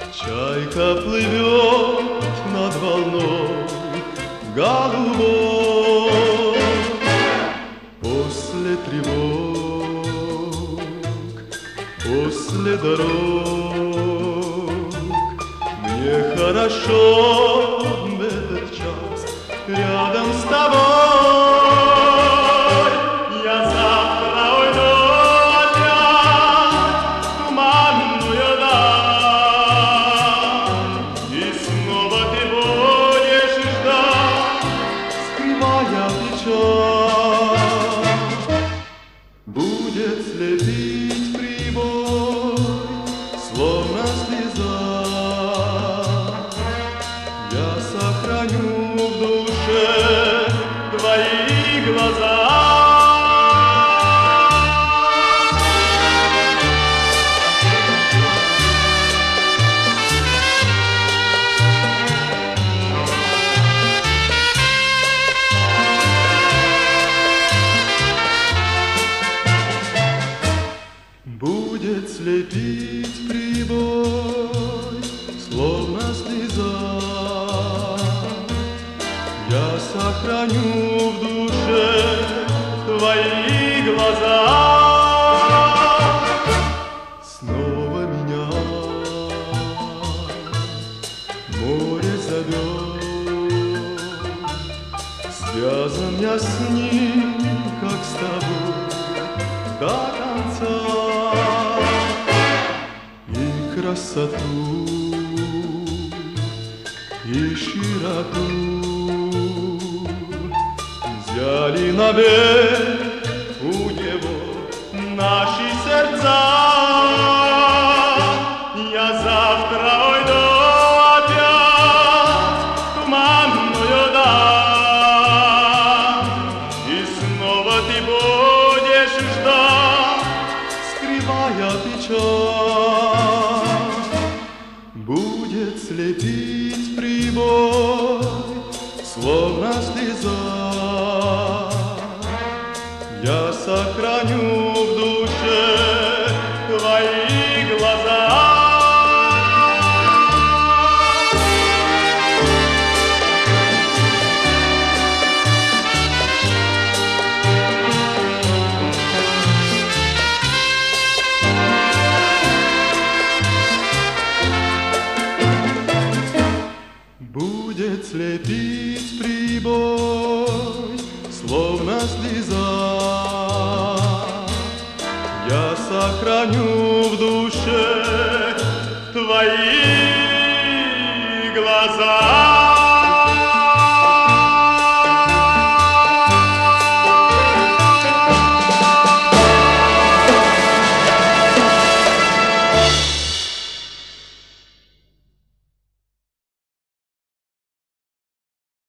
Чайка плывет над волной голубой. После тревог, после дорог мне хорошо в этот час рядом с тобой. Я завтра уйду опять в туманную даль, и снова ты будешь ждать, скрывая печаль. Будет слепить прибой, словно слеза. Я сохраню в душе твои глаза. Будет слепить прибой, словно слеза. Я сохраню в душе твои глаза. Снова меня море зовет, связан я с ним, как с тобой, до конца. И красоту, и широту взяли на берег у него наши сердца. Я завтра уйду опять в туманную даль, и снова ты будешь ждать, скрывая печаль. Будет слепить прибой, словно слеза. Я сохраню в душе твои глаза. Будет слепить прибой, словно слеза. Я сохраню в душе твои глаза.